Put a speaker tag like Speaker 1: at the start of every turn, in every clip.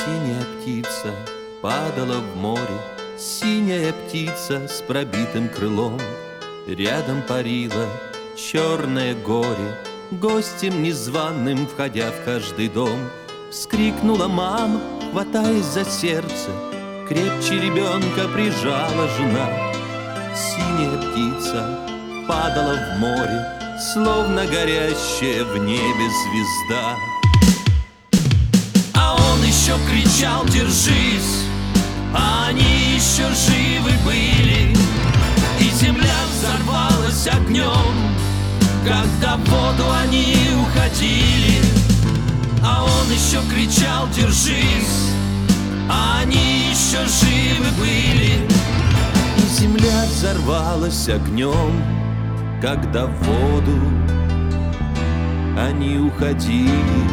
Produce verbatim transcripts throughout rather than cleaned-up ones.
Speaker 1: Синяя птица падала в море, синяя птица с пробитым крылом. Рядом парило черное горе, гостем незваным, входя в каждый дом. Вскрикнула мама, хватаясь за сердце, крепче ребенка прижала жена. Синяя птица падала в море, словно горящая в небе звезда. А он еще кричал: держись! А они еще живы были, и земля взорвалась огнем, когда в воду они уходили. А он еще кричал: держись! А они еще живы были, и земля взорвалась огнем, когда в воду они уходили.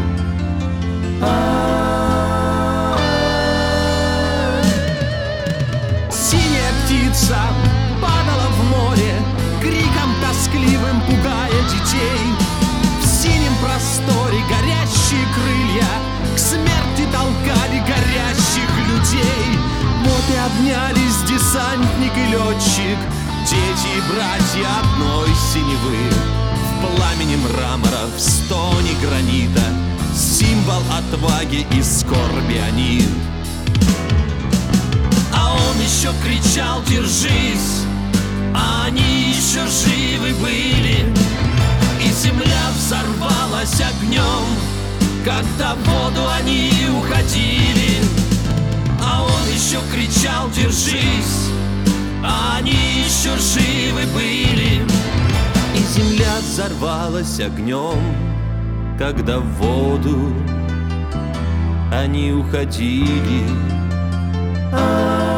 Speaker 2: Синяя птица падала в море, криком тоскливым пугая детей. В синем просторе горящие крылья к смерти толкали горящих людей. Вот и обнялись десантник и летчик, дети и братья одной синевы. В пламени мрамора, в стоне гранита символ отваги и скорби они.
Speaker 1: А он еще кричал: держись! А они еще живы были, и земля взорвалась огнем, когда в воду они уходили. А он еще кричал: держись! А они еще живы были, и земля взорвалась огнем, когда в воду они уходили. А-а-а.